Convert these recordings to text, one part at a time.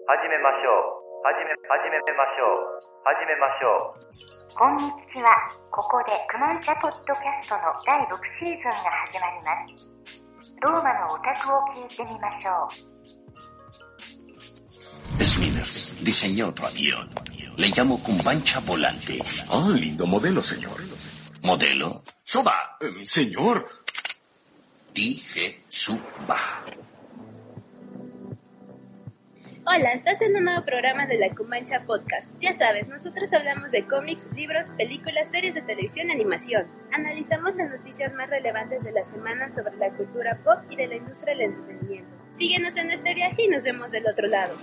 こんにちは。ここでクマンチャポッドキャストの第6シーズンが始まります。ローマのオタクを聞いてみましょう。 Smithers diseñó otro avión. Le llamo Cumbancha Volante. Ah, lindo modelo, señor. ¿Modelo? ¡Suba! Señor. Dije suba. Hola, estás en un nuevo programa de la Cumancha Podcast. Ya sabes, nosotros hablamos de cómics, libros, películas, series de televisión y animación. Analizamos las noticias más relevantes de la semana sobre la cultura pop y de la industria del entretenimiento. Síguenos en este viaje y nos vemos del otro lado.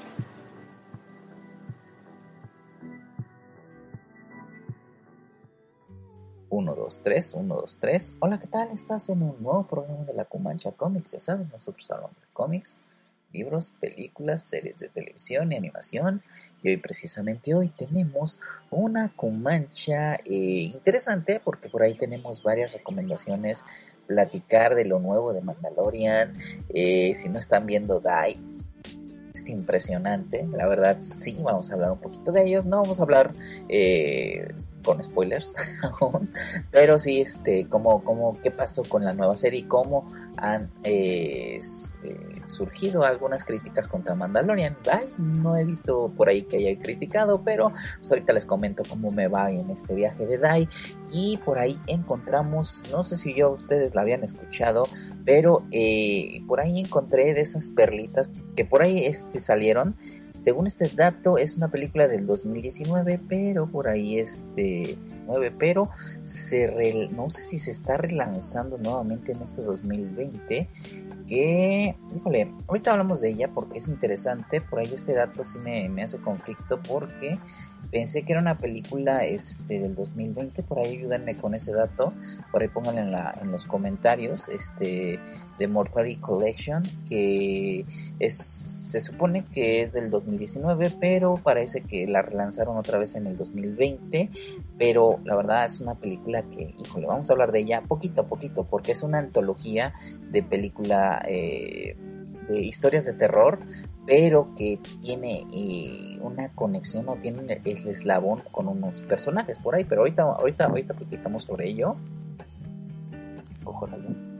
Uno, dos, tres. Hola, ¿qué tal? Estás en un nuevo programa de la Cumancha Comics. Ya sabes, nosotros hablamos de cómics, libros, películas, series de televisión y animación. Y precisamente hoy tenemos una Cumancha interesante, porque por ahí tenemos varias recomendaciones, platicar de lo nuevo de Mandalorian. Si no están viendo Die, es impresionante, la verdad. Sí, vamos a hablar un poquito de ellos. No vamos a hablar con spoilers aún, pero sí, qué pasó con la nueva serie y cómo han surgido algunas críticas contra Mandalorian. Ay, no he visto por ahí que haya criticado, pero pues ahorita les comento cómo me va en este viaje de Dai. Y por ahí encontramos, no sé si ustedes la habían escuchado, pero por ahí encontré de esas perlitas que por ahí salieron. Según este dato, es una película del 2019, pero por ahí pero no sé si se está relanzando nuevamente en este 2020, que, híjole, ahorita hablamos de ella porque es interesante. Por ahí este dato sí me hace conflicto, porque pensé que era una película del 2020, por ahí ayúdenme con ese dato, por ahí pónganlo en los comentarios, de Mortuary Collection, que se supone que es del 2019, pero parece que la relanzaron otra vez en el 2020, pero la verdad es una película que, híjole, vamos a hablar de ella poquito a poquito, porque es una antología de película de historias de terror, pero que tiene una conexión o tiene el eslabón con unos personajes por ahí, pero ahorita platicamos sobre ello. Ojalá.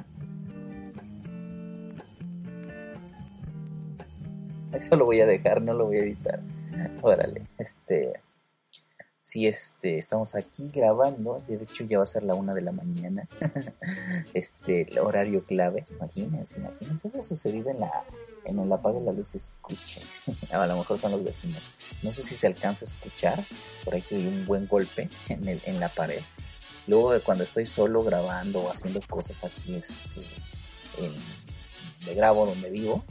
Eso lo voy a dejar, no lo voy a editar. Órale, sí, estamos aquí grabando. De hecho ya va a ser la 1 de la mañana. El horario clave. Imagínense, eso ha sucedido en el apague la luz, se escucha. A lo mejor son los vecinos. No sé si se alcanza a escuchar. Por ahí se oye un buen golpe en la pared. Luego, cuando estoy solo grabando o haciendo cosas aquí, de grabo donde vivo,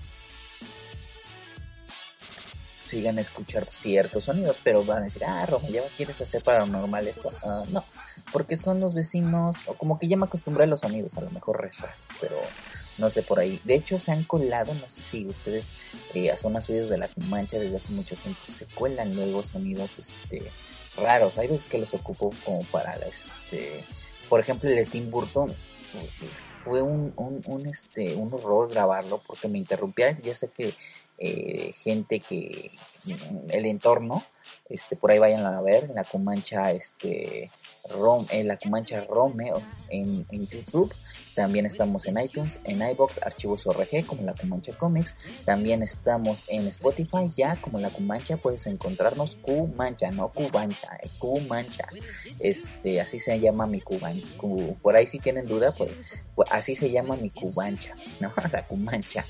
sigan a escuchar ciertos sonidos, pero van a decir, Roma, ¿ya quieres hacer paranormal esto? No, porque son los vecinos, o como que ya me acostumbré a los sonidos, a lo mejor es raro, pero no sé, por ahí. De hecho, se han colado, no sé si ustedes a zonas suyas de la Cumancha desde hace mucho tiempo se cuelan luego sonidos raros. Hay veces que los ocupo como para por ejemplo, el de Tim Burton. Fue un horror grabarlo porque me interrumpía. Ya sé que gente que el entorno, por ahí vayan a ver en la Cumancha, la Cumancha Rome en YouTube. También estamos en iTunes, en iVoox, archivos ORG como la Cumancha Comics. También estamos en Spotify ya como la Cumancha. Puedes encontrarnos Cumancha, no Cubancha, Cumancha. Así se llama mi Cubancha. Por ahí si tienen duda, pues así se llama mi Cubancha, ¿no? La Cumancha.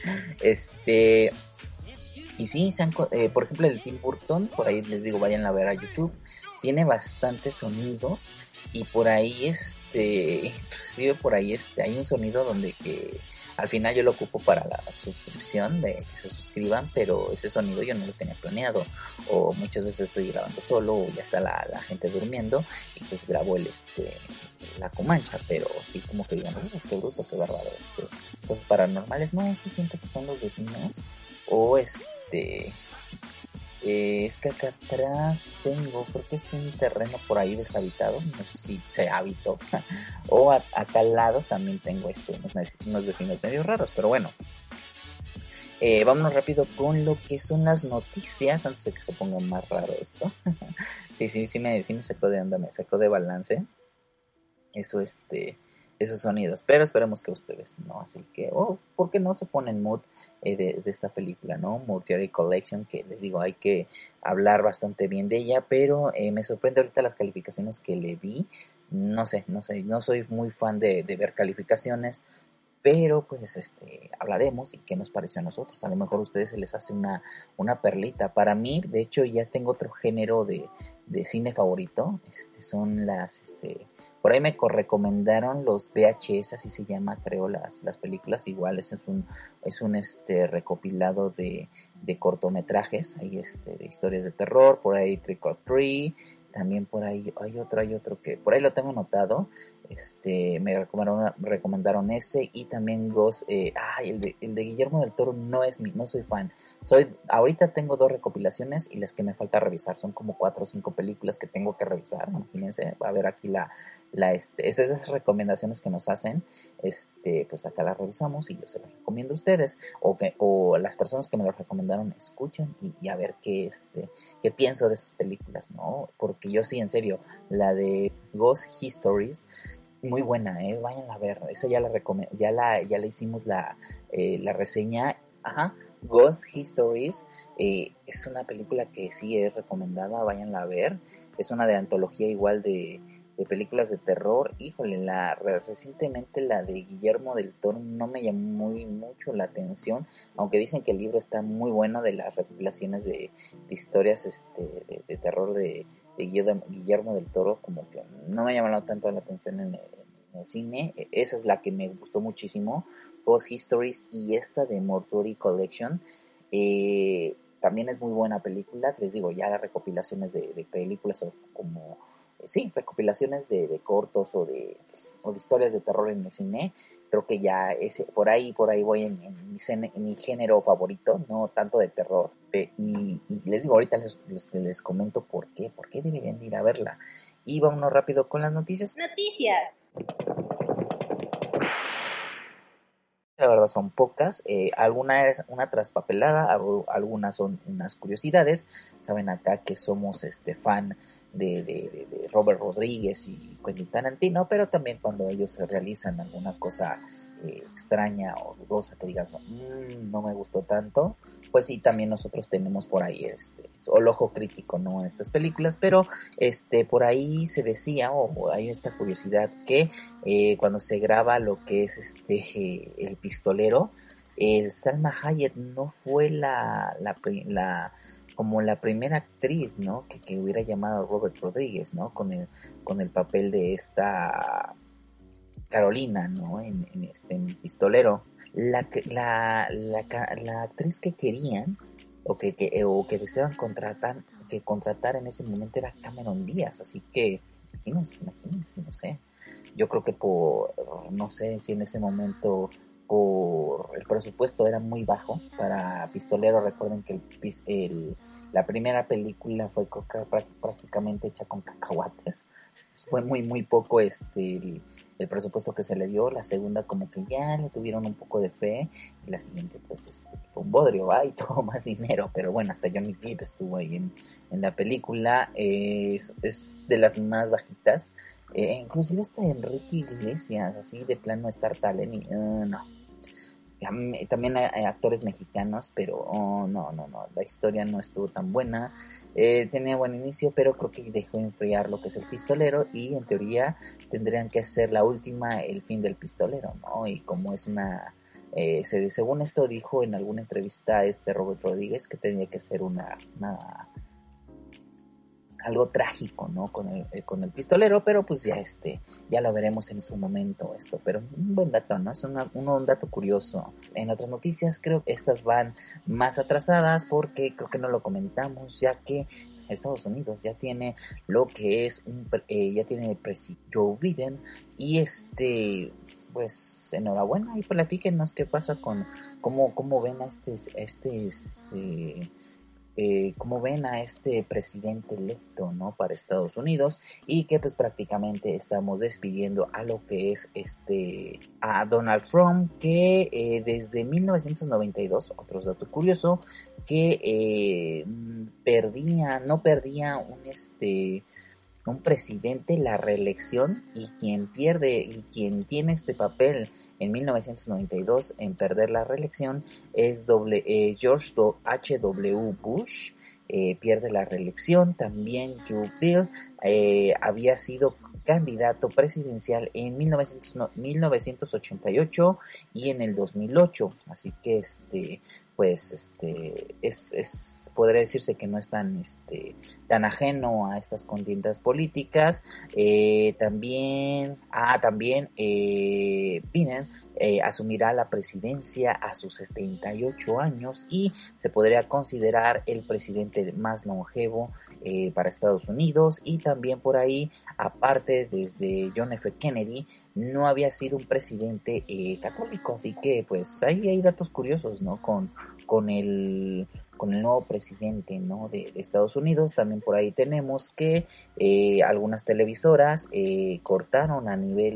Y sí, por ejemplo, el Tim Burton, por ahí les digo, vayan a ver a YouTube. Tiene bastantes sonidos y por ahí, inclusive por ahí, hay un sonido donde que al final yo lo ocupo para la suscripción, de que se suscriban, pero ese sonido yo no lo tenía planeado. O muchas veces estoy grabando solo, o ya está la gente durmiendo y pues grabo la Cumancha, pero sí como que digan, qué bruto, qué bárbaro, cosas paranormales. No, sí siento que son los vecinos. O es que acá atrás tengo, creo que es un terreno por ahí deshabitado, no sé si se habitó. O acá al lado también tengo unos vecinos medio raros, pero bueno. Vámonos rápido con lo que son las noticias, antes de que se ponga más raro esto. sí me sacó de onda, me sacó de balance. Eso, esos sonidos, pero esperemos que ustedes no, así que, ¿por qué no se ponen mood de esta película, no? Mortuary Collection, que les digo, hay que hablar bastante bien de ella, pero me sorprende ahorita las calificaciones que le vi. No sé, no soy muy fan de ver calificaciones, pero pues hablaremos y qué nos pareció a nosotros. A lo mejor a ustedes se les hace una perlita. Para mí, de hecho, ya tengo otro género de cine favorito. Son por ahí me recomendaron los VHS, así se llama, creo, las películas iguales. Es un recopilado de cortometrajes, hay de historias de terror, por ahí Trick or Treat, también por ahí hay otro que por ahí lo tengo anotado. Me recomendaron ese, y también Ghost. El de Guillermo del Toro no soy fan. Ahorita tengo 2 recopilaciones, y las que me falta revisar son como 4 o 5 películas que tengo que revisar. Imagínense, va a ver aquí esas recomendaciones que nos hacen, pues acá las revisamos y yo se las recomiendo a ustedes, o las personas que me las recomendaron escuchen y a ver qué pienso de esas películas, ¿no? Porque yo sí, en serio, la de Ghost Histories, muy buena, váyanla a ver. Esa ya la hicimos la reseña. Ajá, Ghost Histories, es una película que sí es recomendada, váyanla a ver. Es una de antología igual de películas de terror. Híjole, recientemente la de Guillermo del Toro no me llamó muy mucho la atención, aunque dicen que el libro está muy bueno, de las recopilaciones de historias de terror de Guillermo del Toro. Como que no me ha llamado tanto la atención en el cine. Esa es la que me gustó muchísimo, Ghost Histories, y esta de Mortuary Collection también es muy buena película. Les digo, ya las recopilaciones de películas, o como recopilaciones de cortos o de historias de terror en el cine, creo que ya por ahí voy en mi género favorito, no tanto de terror. Y les digo, ahorita les comento por qué deberían ir a verla. Y vámonos rápido con las noticias. Noticias. La verdad son pocas, alguna es una traspapelada, algunas son unas curiosidades. Saben acá que somos fan de Robert Rodríguez y Quentin Tarantino, pero también cuando ellos realizan alguna cosa extraña o dudosa, que digas, no me gustó tanto, pues sí, también nosotros tenemos por ahí el ojo crítico, ¿no?, en estas películas. Pero por ahí se decía, o hay esta curiosidad, que cuando se graba lo que es El Pistolero, Salma Hayek no fue como la primera actriz, ¿no?, que hubiera llamado a Robert Rodríguez, ¿no?, con el papel de esta Carolina, ¿no?, en El Pistolero. La actriz que querían o que deseaban contratar en ese momento era Cameron Díaz. Así que imagínense, no sé. Yo creo que no sé si en ese momento por el presupuesto era muy bajo para Pistolero. Recuerden que la primera película fue prácticamente hecha con cacahuates. Fue muy poco el presupuesto que se le dio. La segunda como que ya le tuvieron un poco de fe, y la siguiente pues fue un bodrio, y tuvo más dinero. Pero bueno, hasta Johnny Depp estuvo ahí en la película. Es de las más bajitas. Inclusive hasta Enrique Iglesias, así de plano Star Talent, no. También hay actores mexicanos, pero no, la historia no estuvo tan buena. Tenía buen inicio, pero creo que dejó enfriar lo que es El Pistolero, y en teoría tendrían que hacer la última, El fin del pistolero, ¿no? Y como es según esto dijo en alguna entrevista Robert Rodríguez, que tenía que ser algo trágico, ¿no?, con el pistolero. Pero pues ya lo veremos en su momento pero un buen dato, ¿no? Es un dato curioso. En otras noticias, creo que estas van más atrasadas, porque creo que no lo comentamos, ya que Estados Unidos ya tiene lo que es ya tiene el presidente Joe Biden, y pues enhorabuena, y platíquenos qué pasa con cómo ven a cómo ven a este presidente electo, ¿no? Para Estados Unidos, y que pues prácticamente estamos despidiendo a lo que es a Donald Trump, que desde 1992, otro dato curioso, que no perdía un presidente la reelección, y quien tiene este papel en 1992 en perder la reelección es George H.W. Bush. Pierde la reelección. También Joe Bill había sido candidato presidencial en 1988 y en el 2008, así que podría decirse que no es tan ajeno a estas contiendas políticas. También Biden asumirá la presidencia a sus 78 años y se podría considerar el presidente más longevo para Estados Unidos. Y también por ahí, aparte, desde John F. Kennedy no había sido un presidente católico, así que pues ahí hay datos curiosos, ¿no? Con el nuevo presidente, ¿no? de Estados Unidos. También por ahí tenemos que algunas televisoras cortaron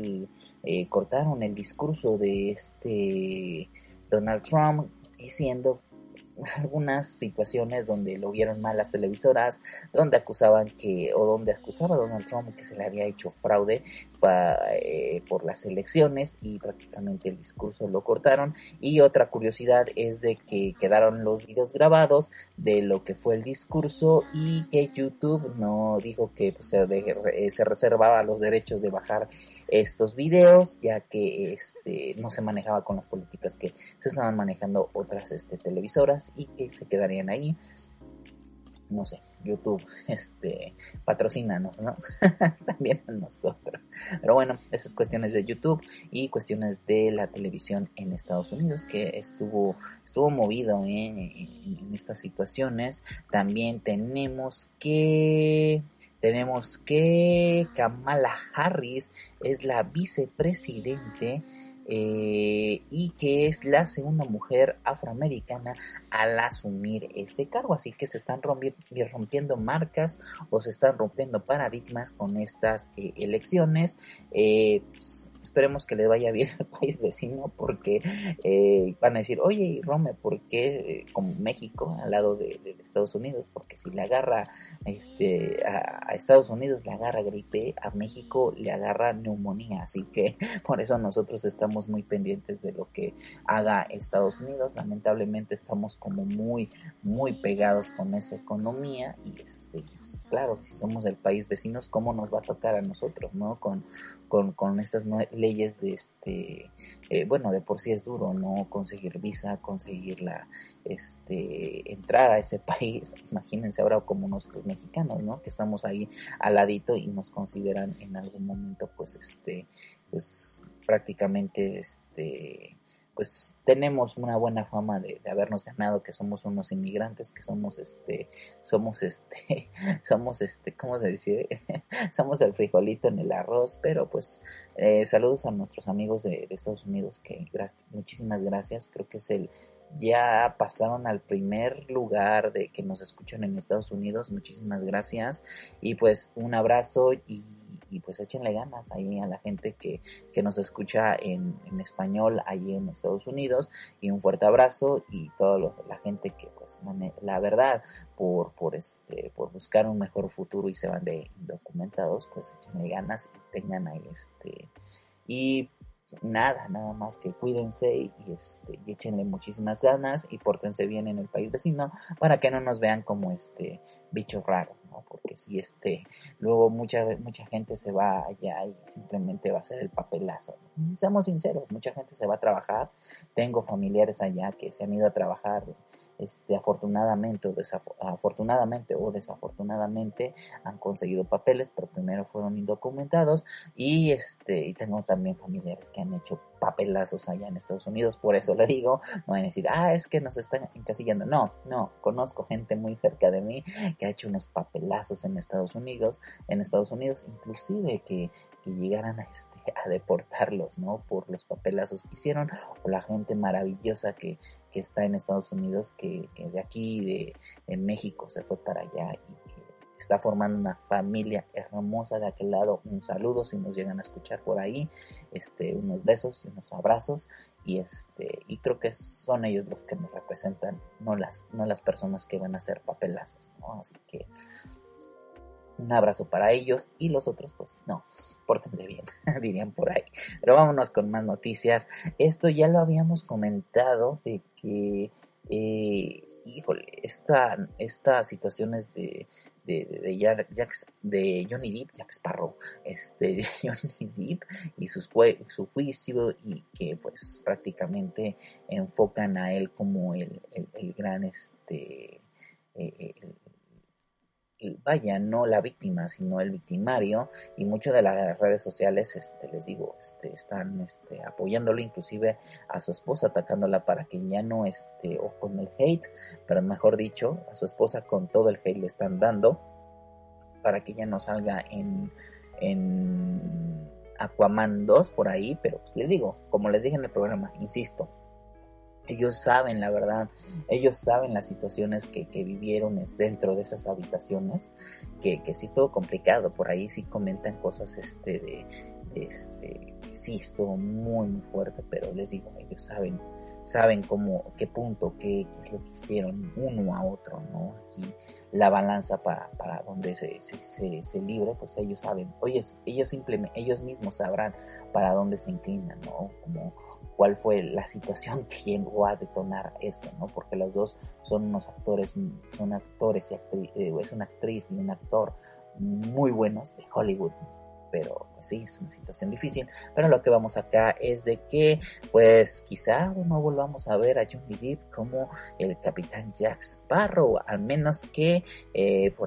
el discurso de Donald Trump, diciendo algunas situaciones donde lo vieron mal las televisoras, donde acusaba a Donald Trump que se le había hecho fraude por las elecciones, y prácticamente el discurso lo cortaron. Y otra curiosidad es de que quedaron los videos grabados de lo que fue el discurso, y que YouTube no dijo que pues, se reservaba los derechos de bajar estos videos, ya que no se manejaba con las políticas que se estaban manejando otras televisoras, y que se quedarían ahí. No sé, YouTube, patrocínanos, ¿no? También a nosotros. Pero bueno, esas cuestiones de YouTube y cuestiones de la televisión en Estados Unidos, que estuvo movido en estas situaciones. También tenemos que Kamala Harris es la vicepresidente y que es la segunda mujer afroamericana al asumir este cargo, así que se están rompiendo marcas, o se están rompiendo paradigmas con estas elecciones. Esperemos que le vaya bien al país vecino, porque van a decir, oye, Rome, ¿por qué como México al lado de Estados Unidos? Porque si le agarra a Estados Unidos le agarra gripe, a México le agarra neumonía, así que por eso nosotros estamos muy pendientes de lo que haga Estados Unidos. Lamentablemente estamos como muy, muy pegados con esa economía, y claro, si somos el país vecinos, ¿cómo nos va a tocar a nosotros, no? Con estas leyes de bueno, de por sí es duro, ¿no? Conseguir visa, entrar a ese país. Imagínense ahora como nosotros mexicanos, ¿no? Que estamos ahí al ladito y nos consideran en algún momento, pues prácticamente, pues tenemos una buena fama de habernos ganado, que somos unos inmigrantes, que somos ¿cómo se dice? Somos el frijolito en el arroz. Pero pues saludos a nuestros amigos de Estados Unidos, que muchísimas gracias. Creo que ya pasaron al primer lugar de que nos escuchan en Estados Unidos. Muchísimas gracias, y pues un abrazo, y pues échenle ganas ahí a la gente que nos escucha en español ahí en Estados Unidos, y un fuerte abrazo. Y toda la gente que pues la verdad por buscar un mejor futuro y se van de indocumentados, pues échenle ganas y tengan ahí y nada más que cuídense y échenle muchísimas ganas, y pórtense bien en el país vecino, para que no nos vean como bichos raros, ¿no? Porque si luego mucha gente se va allá y simplemente va a ser el papelazo, ¿no? Seamos sinceros, mucha gente se va a trabajar. Tengo familiares allá que se han ido a trabajar, afortunadamente o desafortunadamente han conseguido papeles, pero primero fueron indocumentados, y tengo también familiares que han hecho papelazos allá en Estados Unidos. Por eso le digo, no van a decir, es que nos están encasillando. No, conozco gente muy cerca de mí que ha hecho unos papelazos en Estados Unidos, inclusive que llegaran a deportarlos, ¿no? Por los papelazos que hicieron, o la gente maravillosa que que está en Estados Unidos, que de aquí, de México, se fue para allá y que está formando una familia hermosa de aquel lado. Un saludo si nos llegan a escuchar por ahí, unos besos y unos abrazos, y creo que son ellos los que nos representan, no las personas que van a hacer papelazos, ¿no? Así que un abrazo para ellos, y los otros pues no, pórtense bien, dirían por ahí. Pero vámonos con más noticias. Esto ya lo habíamos comentado, de que híjole, estas situaciones de Johnny Depp, Jack Sparrow, de Johnny Depp y su juicio, y que pues prácticamente enfocan a él como el gran vaya, no la víctima, sino el victimario, y muchas de las redes sociales, les digo, están apoyándolo, inclusive a su esposa, atacándola para que ya no, o con el hate, pero mejor dicho, a su esposa con todo el hate le están dando, para que ya no salga en Aquaman 2 por ahí. Pero pues, les digo, como les dije en el programa, insisto, ellos saben la verdad, ellos saben las situaciones que vivieron dentro de esas habitaciones, que sí es todo complicado. Por ahí sí comentan cosas sí estuvo muy muy fuerte, pero les digo, ellos saben cómo, qué punto, qué es lo que hicieron uno a otro, ¿no? Aquí la balanza para donde se libre, pues ellos saben, ellos mismos sabrán para dónde se inclinan, ¿no? Como cuál fue la situación que llegó a detonar esto, ¿no? Porque los dos son unos actores, es una actriz y un actor muy buenos de Hollywood, pero pues sí, es una situación difícil. Pero lo que vamos acá es de que pues quizá no volvamos a ver a Johnny Depp como el Capitán Jack Sparrow, al menos que por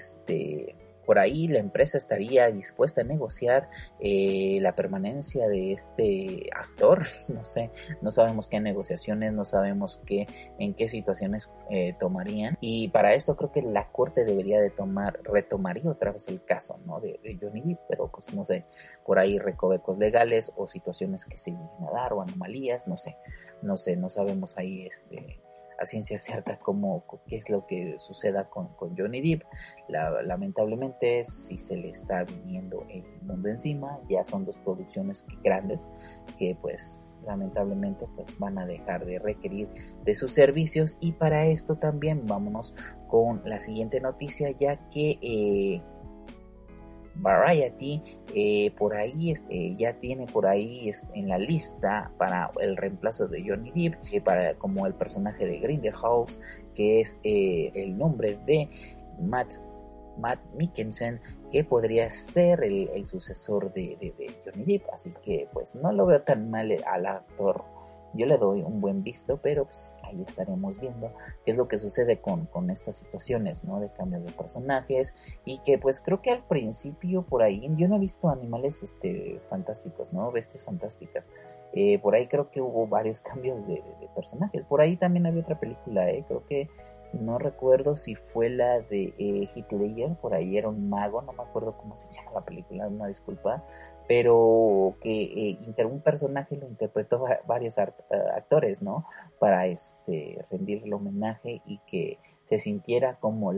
ahí la empresa estaría dispuesta a negociar la permanencia de este actor. No sé, no sabemos qué negociaciones, no sabemos en qué situaciones tomarían, y para esto creo que la corte debería retomaría otra vez el caso, ¿no? de Johnny Depp, pero pues no sé, por ahí recovecos legales o situaciones que se lleguen a dar, o anomalías, no sabemos ahí a ciencia cierta qué es lo que suceda con Johnny Depp. Lamentablemente sí se le está viniendo el mundo encima. Ya son dos producciones grandes que pues lamentablemente pues van a dejar de requerir de sus servicios. Y para esto también vámonos con la siguiente noticia, ya que Variety por ahí ya tiene por ahí en la lista para el reemplazo de Johnny Depp, como el personaje de Grindelwald, que es el nombre de Matt Mikkelsen, que podría ser el sucesor de Johnny Depp. Así que pues no lo veo tan mal al actor. Yo le doy un buen visto, pero pues ahí estaremos viendo qué es lo que sucede con estas situaciones, ¿no? De cambio de personajes, y que pues creo que al principio por ahí, yo no he visto Animales fantásticos, ¿no? Bestias fantásticas. Por ahí creo que hubo varios cambios de personajes. Por ahí también había otra película, creo que no recuerdo si fue la de Heath Ledger, por ahí era un mago, no me acuerdo cómo se llama la película, una disculpa, pero que un personaje lo interpretó varios actores, ¿no? Para rendirle homenaje, y que se sintiera como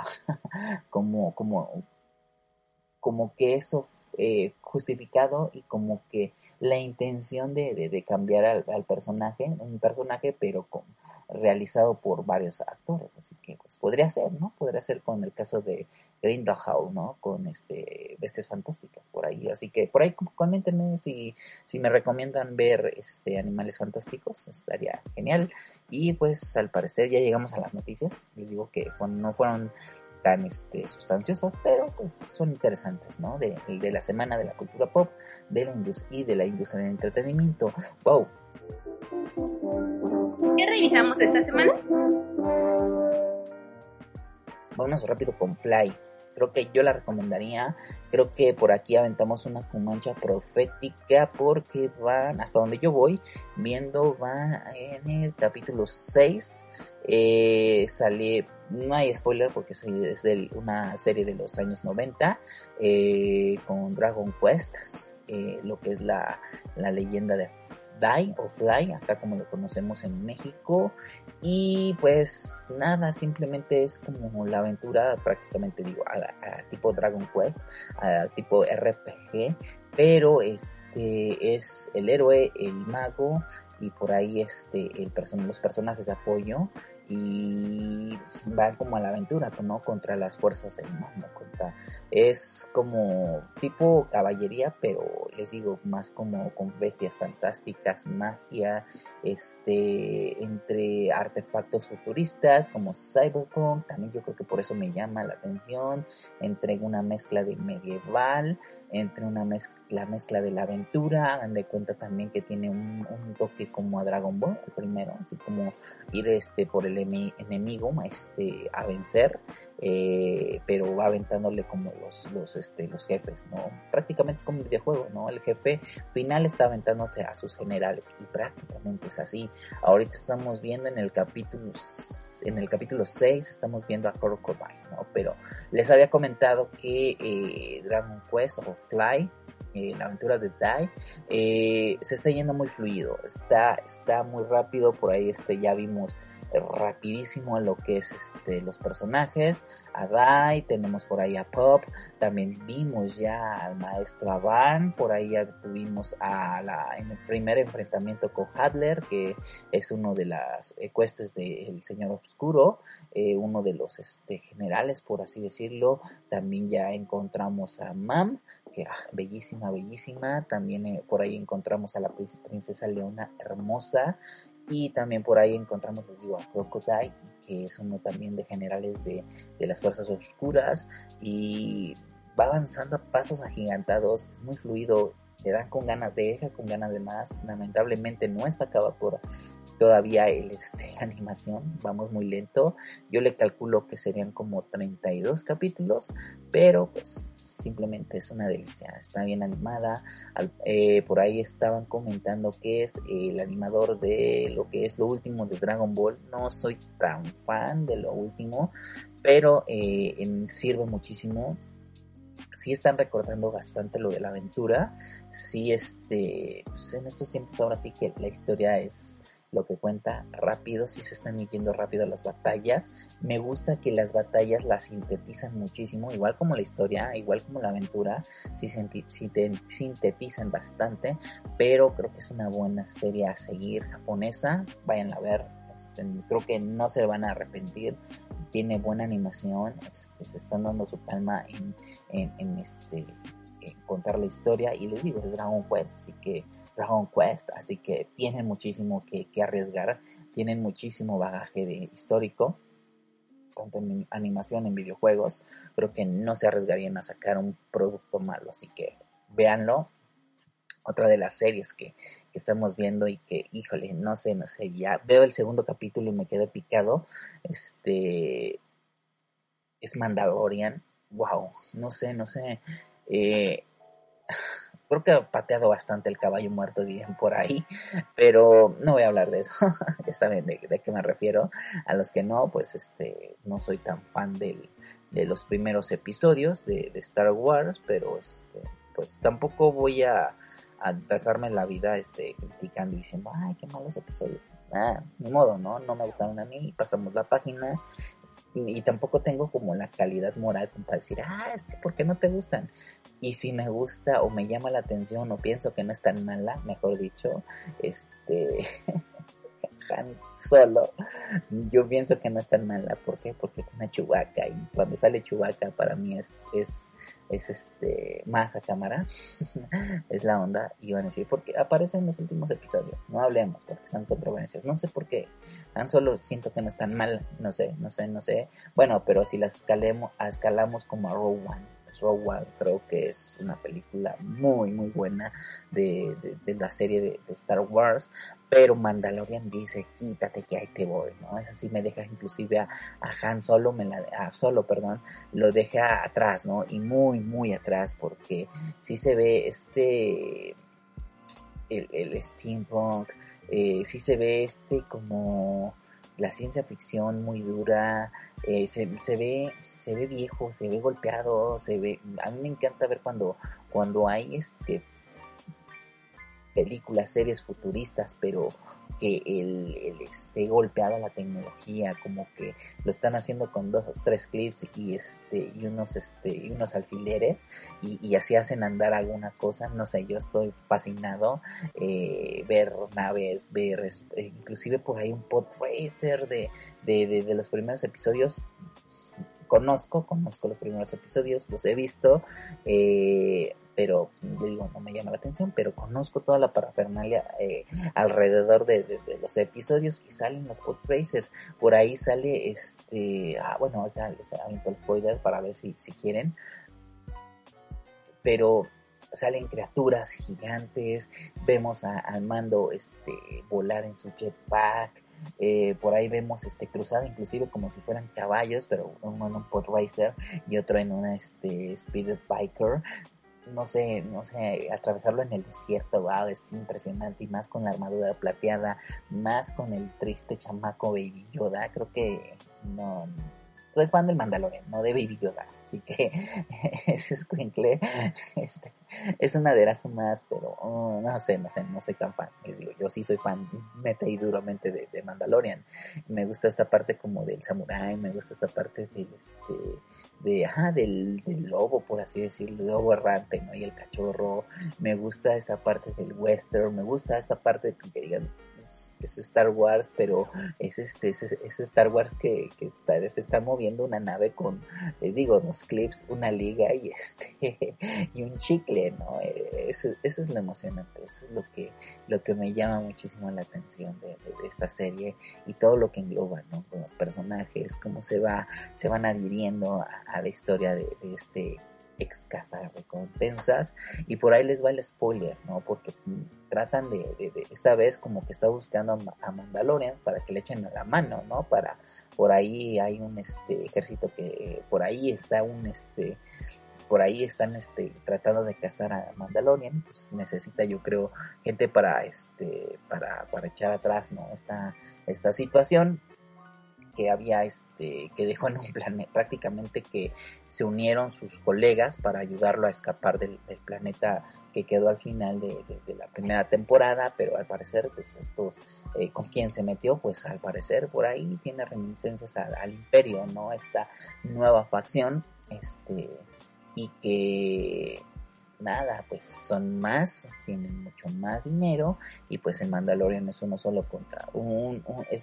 como que eso justificado, y como que la intención de cambiar al personaje, un personaje pero realizado por varios actores. Así que pues podría ser, ¿no? Podría ser con el caso de Grindelwald, ¿no? Con Bestias Fantásticas por ahí. Así que por ahí coméntenme si me recomiendan ver Animales Fantásticos, estaría genial. Y pues al parecer ya llegamos a las noticias. Les digo que no fueron tan sustanciosas, pero pues son interesantes, ¿no? De la semana de la cultura pop, de la industria del entretenimiento. ¡Wow! ¿Qué revisamos esta semana? Vámonos rápido con Fly. Creo que yo la recomendaría. Creo que por aquí aventamos una Comancha profética, porque van, hasta donde yo voy viendo, va en el capítulo 6. Sale, no hay spoiler porque es de una serie de los años 90, con Dragon Quest, lo que es la leyenda Die o Fly, acá como lo conocemos en México. Y pues nada, simplemente es como la aventura, prácticamente digo, a tipo Dragon Quest, a tipo RPG, pero es el héroe, el mago y por ahí los personajes de apoyo y van como a la aventura, ¿no? Contra las fuerzas del mal, ¿no? Es como tipo caballería, pero les digo, más como con bestias fantásticas, magia, entre artefactos futuristas como Cyberpunk, también yo creo que por eso me llama la atención, entre una mezcla de medieval, entre la mezcla de la aventura, hagan de cuenta también que tiene un toque como a Dragon Ball, el primero, así como ir por el enemigo a vencer, pero va aventándole como los jefes, ¿no? Prácticamente es como un videojuego, ¿no? El jefe final está aventándose a sus generales y prácticamente es así. Ahorita estamos viendo en el capítulo 6 estamos viendo a Crocodile, ¿no? Pero les había comentado que Dragon Quest o Fly, la aventura de Die, se está yendo muy fluido, está muy rápido, por ahí ya vimos rapidísimo a lo que es los personajes, a Dai, tenemos por ahí a Pop, también vimos ya al maestro Avan, por ahí ya tuvimos en el primer enfrentamiento con Hadler, que es uno de las cuestes del Señor Oscuro, uno de los generales, por así decirlo. También ya encontramos a Mam, que bellísima, también por ahí encontramos a la princesa Leona hermosa, y también por ahí encontramos, les digo, a Crocodile, que es uno también de generales de las fuerzas oscuras, y va avanzando a pasos agigantados, es muy fluido, te deja con ganas de más. Lamentablemente no está acabado por todavía la animación, vamos muy lento, yo le calculo que serían como 32 capítulos, pero pues simplemente es una delicia, está bien animada. Por ahí estaban comentando que es el animador de lo que es lo último de Dragon Ball. No soy tan fan de lo último, pero sirve muchísimo. Sí están recordando bastante lo de la aventura. Sí, pues en estos tiempos ahora sí que la historia es lo que cuenta rápido, sí se están yendo rápido las batallas. Me gusta que las batallas las sintetizan muchísimo, igual como la historia, igual como la aventura, sí sintetizan bastante, pero creo que es una buena serie a seguir, japonesa, vayan a ver, creo que no se van a arrepentir, tiene buena animación, se están dando su calma en contar la historia, y les digo, es Dragon Quest, así que tienen muchísimo que arriesgar, tienen muchísimo bagaje histórico, tanto en animación, en videojuegos. Creo que no se arriesgarían a sacar un producto malo, así que véanlo. Otra de las series que estamos viendo y que, híjole, no sé, ya veo el segundo capítulo y me quedé picado, es Mandalorian. Wow, no sé, creo que ha pateado bastante el caballo muerto, dirían por ahí, pero no voy a hablar de eso. Ya saben de qué me refiero. A los que no, pues no soy tan fan de los primeros episodios de Star Wars, pero pues tampoco voy a pasarme la vida criticando y diciendo, ay, qué malos episodios. Ni modo, no me gustaron a mí, pasamos la página. Y tampoco tengo como la calidad moral como para decir, es que ¿por qué no te gustan? Y si me gusta o me llama la atención o pienso que no es tan mala, mejor dicho, Han Solo, yo pienso que no es tan mala. ¿Por qué? Porque tiene a Chewbacca, y cuando sale Chewbacca para mí es más a cámara. Es la onda. Y van a decir, porque aparece en los últimos episodios, no hablemos porque son controversias, no sé por qué. Han Solo siento que no es tan mal, no sé. Bueno, pero si la escalamos como a Rogue One, creo que es una película muy muy buena de la serie de Star Wars, pero Mandalorian dice, quítate que ahí te voy, ¿no? Es así, me deja inclusive a Han Solo, lo deja atrás, ¿no? Y muy muy atrás, porque sí se ve el steampunk, sí se ve como la ciencia ficción muy dura, se ve viejo, se ve golpeado, a mí me encanta ver cuando hay películas, series futuristas, pero que él esté golpeado a la tecnología, como que lo están haciendo con 2 o 3 clips y unos alfileres y así hacen andar alguna cosa. No sé, yo estoy fascinado. Ver naves, ver inclusive por ahí un pod racer de los primeros episodios. Conozco los primeros episodios, los he visto, pero le digo, no me llama la atención, pero conozco toda la parafernalia alrededor de los episodios y salen los pod racers. Por ahí sale bueno, ahorita les aviento el spoiler para ver si quieren, pero salen criaturas gigantes, vemos al Mando volar en su jetpack. Por ahí vemos cruzado inclusive como si fueran caballos, pero uno en un pod racer y otro en una speed biker. No sé, atravesarlo en el desierto, wow, es impresionante, y más con la armadura plateada, más con el triste chamaco Baby Yoda. Creo que no soy fan del Mandalorian, no de Baby Yoda, así que ese escuincle es un aderezo más, pero no soy tan fan. Les digo, yo sí soy fan neta y duramente de Mandalorian. Me gusta esta parte como del samurái, me gusta esta parte del lobo, por así decirlo, el lobo errante, ¿no? Y el cachorro. Me gusta esta parte del western, me gusta esta parte que digan es Star Wars, pero es Star Wars que se está moviendo una nave con, les digo, unos clips, una liga y y un chicle, ¿no? Eso es lo emocionante, eso es lo que me llama muchísimo la atención de esta serie, y todo lo que engloba, ¿no? Con los personajes, cómo se van adhiriendo a la historia de este ex cazarrecompensas. Y por ahí les va el spoiler, ¿no? Porque tratan de esta vez como que está buscando a Mandalorians para que le echen a la mano, ¿no? Por ahí hay un ejército que por ahí está por ahí están tratando de cazar a Mandalorian. Pues necesita, yo creo, gente para echar atrás, ¿no? Esta situación que había que dejó en un planeta, prácticamente que se unieron sus colegas para ayudarlo a escapar del planeta que quedó al final de la primera temporada, pero al parecer pues estos con quien se metió, pues al parecer por ahí tiene reminiscencias al Imperio, ¿no? Esta nueva facción, y que nada, pues son más, tienen mucho más dinero, y pues el Mandalorian es uno solo contra un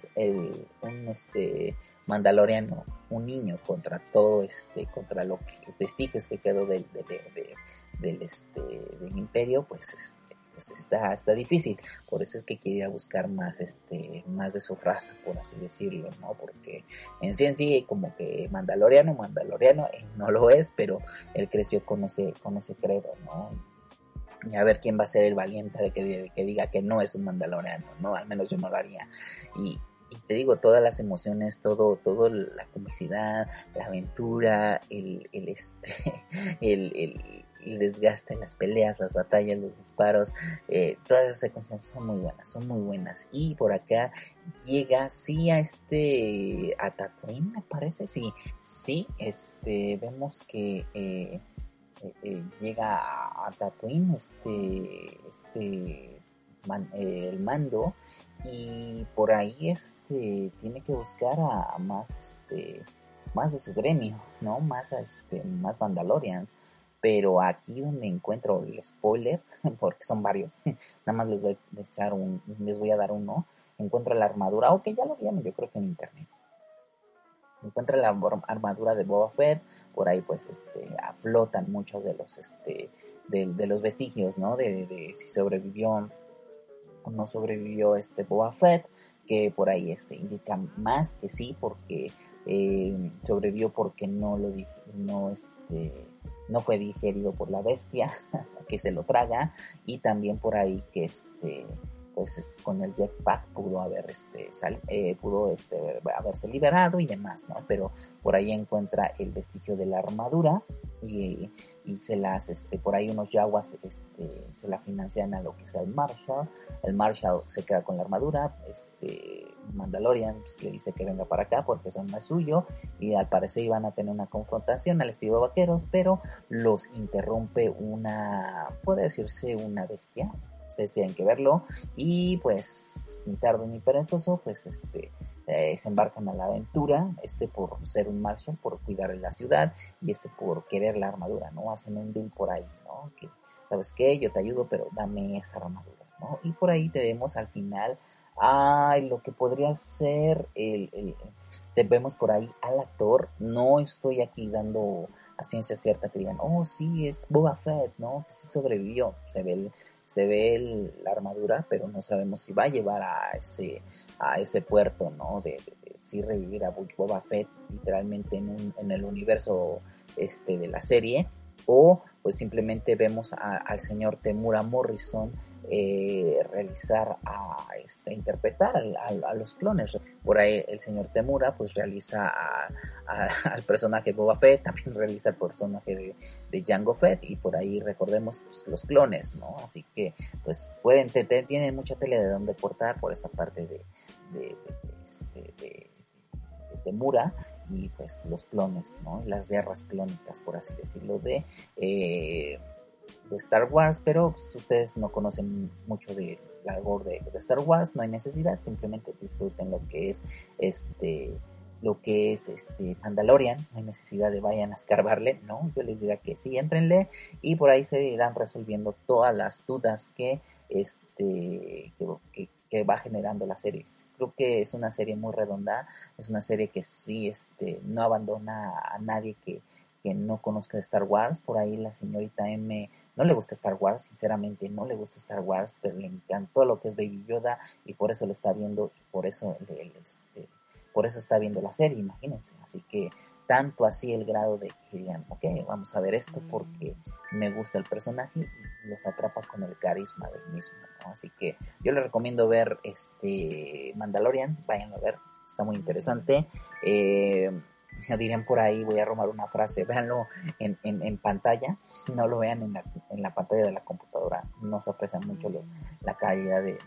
Mandaloriano, un niño contra todo contra los vestigios que quedó del Imperio, pues está difícil. Por eso es que quiere ir a buscar más más de su raza, por así decirlo, ¿no? Porque en sí como que Mandaloriano no lo es, pero él creció con ese credo, ¿no? Y a ver quién va a ser el valiente de que diga que no es un Mandaloriano, ¿no? Al menos yo no lo haría. Y te digo, todas las emociones, todo la comicidad, la aventura, el desgaste, las peleas, las batallas, los disparos, todas esas secuencias son muy buenas. Y por acá llega a Tatooine, me parece, sí, vemos que llega a Tatooine el Mando, y por ahí tiene que buscar a más más de su gremio, ¿no? Más Mandalorians. Pero aquí donde encuentro el spoiler, porque son varios, nada más les voy a dar uno. Encuentro la armadura, que ya lo vieron, yo creo que en internet. Encuentra la armadura de Boba Fett. Por ahí pues aflotan muchos de los de los vestigios, ¿no? De si sobrevivió o no sobrevivió Boba Fett, que por ahí indica más que sí, porque sobrevivió porque no fue digerido por la bestia que se lo traga, y también por ahí que pues con el jetpack pudo haberse liberado y demás, ¿no? Pero por ahí encuentra el vestigio de la armadura, y por ahí unos yaguas se la financian a lo que sea el Marshall se queda con la armadura. Mandalorian pues, le dice que venga para acá porque eso no es suyo, y al parecer iban a tener una confrontación al estilo vaqueros, pero los interrumpe puede decirse una bestia, ustedes tienen que verlo. Y pues ni tarde ni perezoso, pues se embarcan a la aventura, por ser un Marshall, por cuidar de la ciudad, y por querer la armadura, ¿no? Hacen un deal por ahí, ¿no? Que, ¿sabes qué? Yo te ayudo, pero dame esa armadura, ¿no? Y por ahí tenemos al final lo que podría ser te vemos por ahí al actor. No estoy aquí dando a ciencia cierta que digan, oh sí, es Boba Fett, ¿no? Que sí sobrevivió. Se ve la armadura, pero no sabemos si va a llevar a ese puerto, ¿no? De sí revivir a Boba Fett literalmente en el universo de la serie, o pues simplemente vemos al señor Temuera Morrison realizar interpretar a los clones. Por ahí el señor Temuera pues realiza al personaje Boba Fett, también realiza el personaje de Jango Fett, y por ahí recordemos pues, los clones, ¿no? Así que pues tienen mucha tele de donde cortar por esa parte de Temuera, y pues los clones, ¿no? Las guerras clónicas, por así decirlo, de Star Wars. Pero pues, ustedes no conocen mucho de la lore de Star Wars, no hay necesidad, simplemente disfruten lo que es Mandalorian. No hay necesidad de vayan a escarbarle, ¿no? Yo les diría que sí, éntrenle, y por ahí se irán resolviendo todas las dudas que va generando la serie. Creo que es una serie muy redonda, es una serie que sí no abandona a nadie que no conozca de Star Wars. Por ahí la señorita M no le gusta Star Wars, sinceramente no le gusta Star Wars, pero le encantó lo que es Baby Yoda, y por eso lo está viendo, y por eso está viendo la serie, imagínense. Así que tanto así el grado de que digan, ok, vamos a ver esto porque me gusta el personaje, y los atrapa con el carisma del mismo, ¿no? Así que yo les recomiendo ver Mandalorian, váyanlo a ver, está muy interesante. Ya dirían por ahí, voy a robar una frase, véanlo en pantalla, no lo vean en la pantalla de la computadora, no se aprecia mucho la calidad de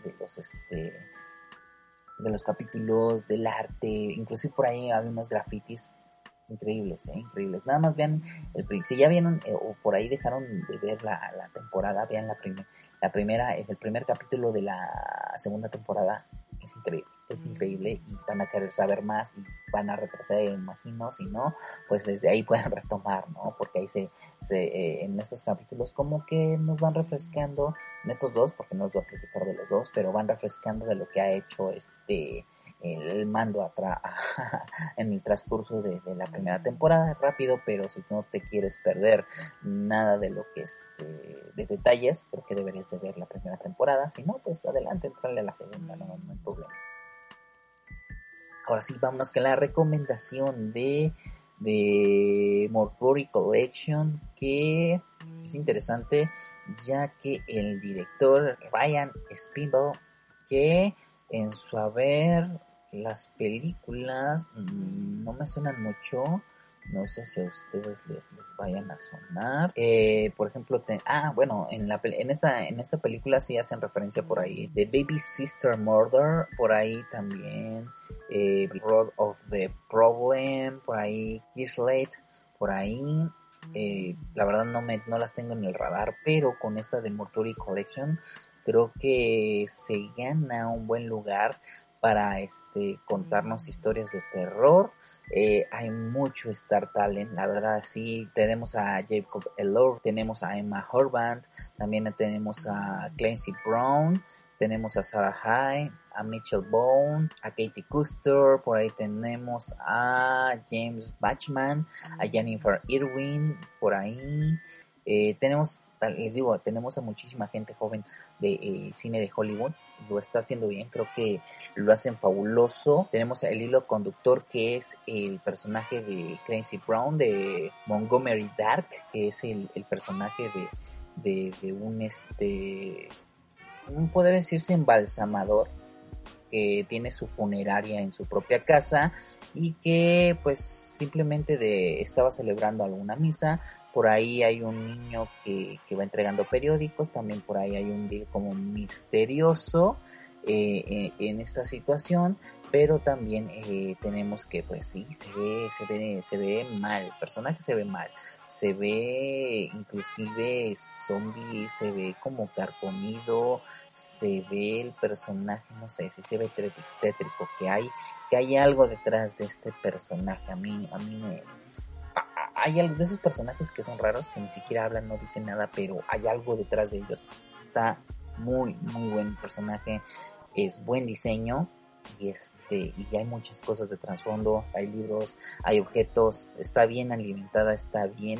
los capítulos, del arte, inclusive por ahí había unos grafitis increíbles, increíbles. Nada más vean si ya vieron o por ahí dejaron de ver la temporada, vean el primer capítulo de la segunda temporada. Es increíble, y van a querer saber más y van a retroceder, imagino. Si no, pues desde ahí pueden retomar, ¿no? Porque ahí en estos capítulos como que nos van refrescando, en estos dos, porque no os voy a platicar de los dos, pero van refrescando de lo que ha hecho el mando en el transcurso de la primera temporada. Rápido, pero si no te quieres perder nada de lo que es de detalles, creo que deberías de ver la primera temporada. Si no, pues adelante, entrarle a la segunda, no hay problema. Ahora sí, vámonos con la recomendación de Mortuary Collection, que es interesante, ya que el director Ryan Spindle, que en su haber las películas no me suenan mucho, no sé si a ustedes les vayan a sonar. Por ejemplo, en esta película sí hacen referencia por ahí de Baby Sister Murder, por ahí también Road of the Problem, por ahí Kislev, por ahí. La verdad no las tengo en el radar, pero con esta de Mortuary Collection creo que se gana un buen lugar para contarnos historias de terror. Hay mucho Star Talent, la verdad. Sí, tenemos a Jacob Elord, tenemos a Emma Horvath, también tenemos a Clancy Brown, tenemos a Sarah High, a Mitchell Bone, a Katie Custer, por ahí tenemos a James Bachman, a Jennifer Irwin, por ahí tenemos a muchísima gente joven de cine de Hollywood. Lo está haciendo bien, creo que lo hacen fabuloso. Tenemos el hilo conductor, que es el personaje de Clancy Brown, de Montgomery Dark, que es el personaje de un poder decirse embalsamador, que tiene su funeraria en su propia casa, y que pues simplemente estaba celebrando alguna misa. Por ahí hay un niño que va entregando periódicos, también por ahí hay un deal como misterioso en esta situación, pero también tenemos que, pues sí, se ve mal, el personaje se ve mal, se ve inclusive zombie, se ve como carcomido, se ve el personaje, no sé, si se ve tétrico, que hay algo detrás de este personaje. A mí hay algo de esos personajes que son raros, que ni siquiera hablan, no dicen nada, pero hay algo detrás de ellos. Está muy buen personaje, es buen diseño, y hay muchas cosas de trasfondo, hay libros, hay objetos, está bien alimentada, está bien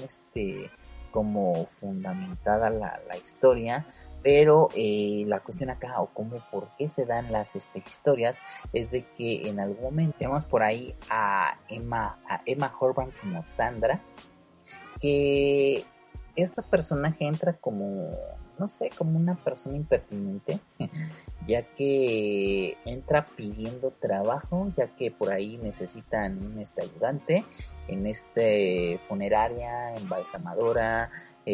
como fundamentada la historia. Pero la cuestión acá, o cómo, por qué se dan las historias, es de que en algún momento tenemos por ahí a Emma Horvath como Sandra, que este personaje entra como, no sé, como una persona impertinente, ya que entra pidiendo trabajo, ya que por ahí necesitan un ayudante en funeraria, embalsamadora,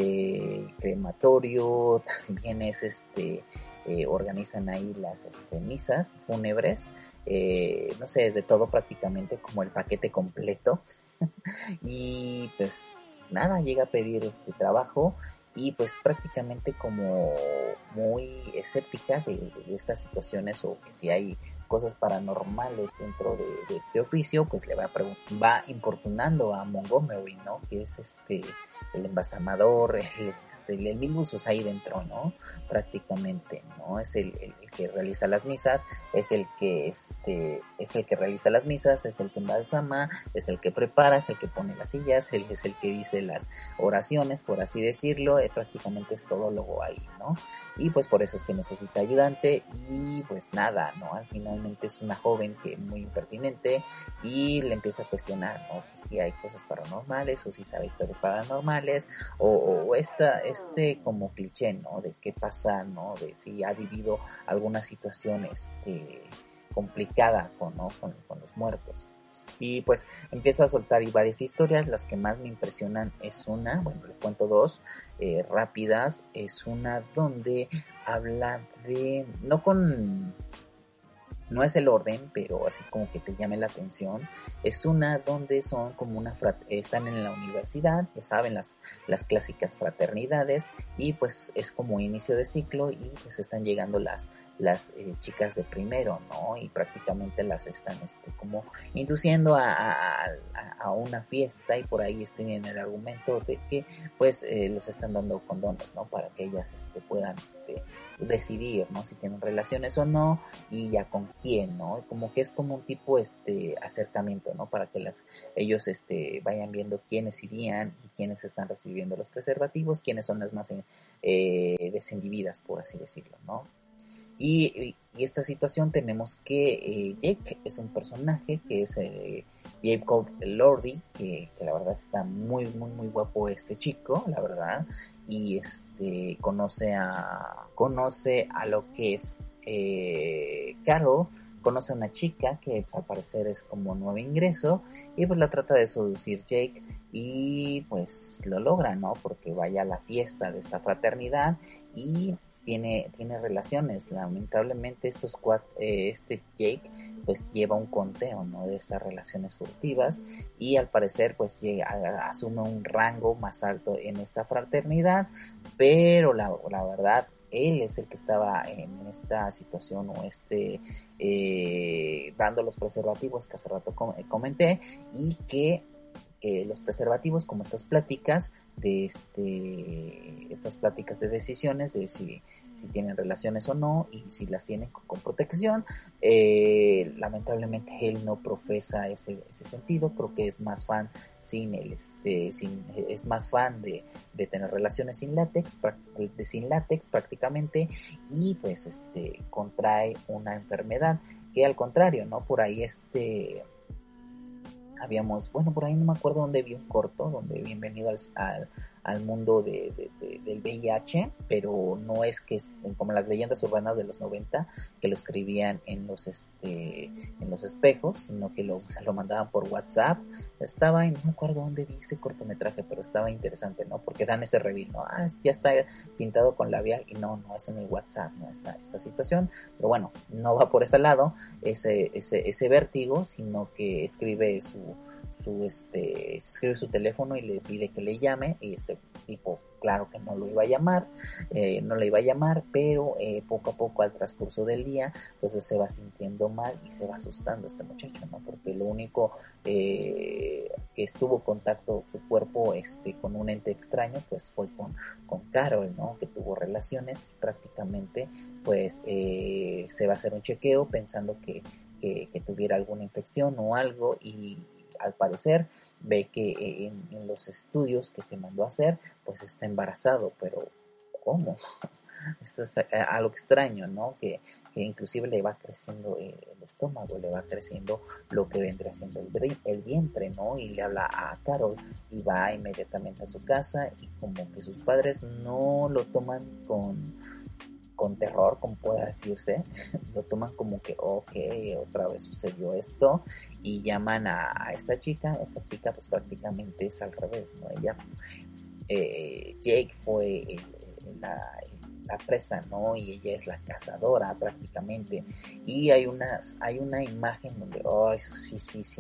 crematorio, también es organizan ahí las misas fúnebres, no sé, es de todo prácticamente, como el paquete completo. Y pues nada, llega a pedir trabajo, y pues prácticamente como muy escéptica de estas situaciones, o que si hay cosas paranormales dentro de este oficio, pues le va importunando a Montgomery, ¿no? Que es el embalsamador, el mil usos ahí dentro, ¿no? Prácticamente, ¿no? Es el que realiza las misas, es el que realiza las misas, es el que embalsama, es el que prepara, es el que pone las sillas, es el que dice las oraciones, por así decirlo, prácticamente es todólogo ahí, ¿no? Y pues por eso es que necesita ayudante, y pues nada, ¿no? Al finalmente es una joven que muy impertinente, y le empieza a cuestionar, ¿no? Que si hay cosas paranormales, o si sabe historias paranormales, o como cliché, ¿no? De qué pasa, ¿no? De si ha vivido alguna situación complicada con los muertos. Y pues empieza a soltar varias historias. Las que más me impresionan es una, bueno, le cuento dos rápidas. Es una donde habla de, no es el orden, pero así como que te llame la atención. Es una donde son como están en la universidad, ya saben, las clásicas fraternidades, y pues es como inicio de ciclo, y pues están llegando las chicas de primero, ¿no? Y prácticamente las están como induciendo a una fiesta, y por ahí tienen el argumento de que pues les están dando condones, ¿no? Para que ellas puedan decidir, ¿no? Si tienen relaciones o no, y ya con quién, ¿no? Como que es como un tipo acercamiento, ¿no? Para que ellos vayan viendo quiénes irían y quiénes están recibiendo los preservativos, quiénes son las más desinhibidas, por así decirlo, ¿no? Y esta situación tenemos que Jake es un personaje que es Jacob Elordi, que la verdad está muy guapo chico, la verdad, y conoce a lo que es Carol, conoce a una chica que pues, al parecer es como nuevo ingreso, y pues la trata de seducir Jake, y pues lo logra, ¿no? Porque vaya a la fiesta de esta fraternidad y tiene relaciones. Lamentablemente Jake pues lleva un conteo, ¿no? De estas relaciones furtivas, y al parecer pues asume un rango más alto en esta fraternidad, pero la verdad él es el que estaba en esta situación, o dando los preservativos que hace rato comenté, y que los preservativos, como estas pláticas de decisiones de si tienen relaciones o no, y si las tienen con protección, lamentablemente él no profesa ese sentido. Creo que es más fan es más fan de tener relaciones sin látex prácticamente, y pues contrae una enfermedad que, al contrario, ¿no? Por ahí por ahí no me acuerdo dónde vi un corto, donde Bienvenido al mundo del VIH, pero no es que como las leyendas urbanas de los 90 que lo escribían en los espejos, sino que se lo mandaban por WhatsApp. Estaba, no me acuerdo dónde vi ese cortometraje, pero estaba interesante, ¿no? Porque dan ese reveal, ¿no? Ya está pintado con labial, y no es en el WhatsApp, ¿no? Esta situación, pero bueno, no va por ese lado, ese vértigo, sino que escribe escribe su teléfono y le pide que le llame, y este tipo, claro que no lo iba a llamar, pero poco a poco al transcurso del día, pues se va sintiendo mal y se va asustando este muchacho, ¿no? Porque lo único que estuvo contacto su cuerpo con un ente extraño, pues fue con Carol, ¿no? Que tuvo relaciones, y prácticamente pues se va a hacer un chequeo pensando que tuviera alguna infección o algo, y al parecer ve que en los estudios que se mandó a hacer, pues está embarazado, pero ¿cómo? Esto es algo extraño, ¿no? Que inclusive le va creciendo el estómago, le va creciendo lo que vendría siendo el vientre, ¿no? Y le habla a Carol y va inmediatamente a su casa, y como que sus padres no lo toman con terror, como puede decirse, lo toman como que, ok, otra vez sucedió esto, y llaman a esta chica pues prácticamente es al revés, ¿no? Ella, Jake fue la presa, ¿no? Y ella es la cazadora prácticamente, y hay una imagen donde, eso sí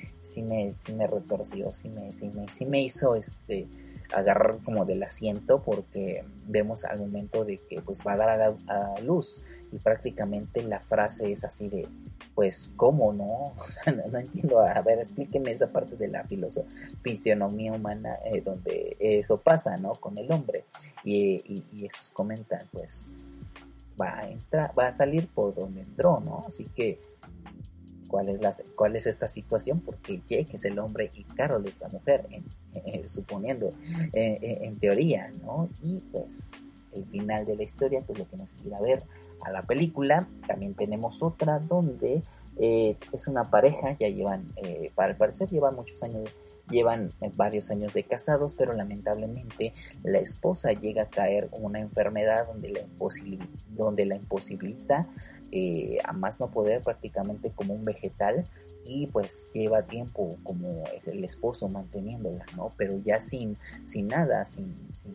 me retorció, sí me hizo agarrar como del asiento, porque vemos al momento de que pues va a dar a luz, y prácticamente la frase es así de, pues ¿cómo no? O sea, no entiendo, a ver, explíquenme esa parte de la fisionomía humana donde eso pasa, ¿no? Con el hombre, y estos comentan, pues va a salir por donde entró, ¿no? Así que ¿cuál es esta situación? Porque Jake es el hombre y Carol es la mujer, suponiendo, en teoría, ¿no? Y pues el final de la historia, pues lo tienes que ir a ver a la película. También tenemos otra donde es una pareja, ya llevan, para el parecer llevan varios años de casados, pero lamentablemente la esposa llega a caer con una enfermedad donde la imposibilita a más no poder, prácticamente como un vegetal, y pues lleva tiempo como es el esposo manteniéndola, ¿no? Pero ya sin nada, sin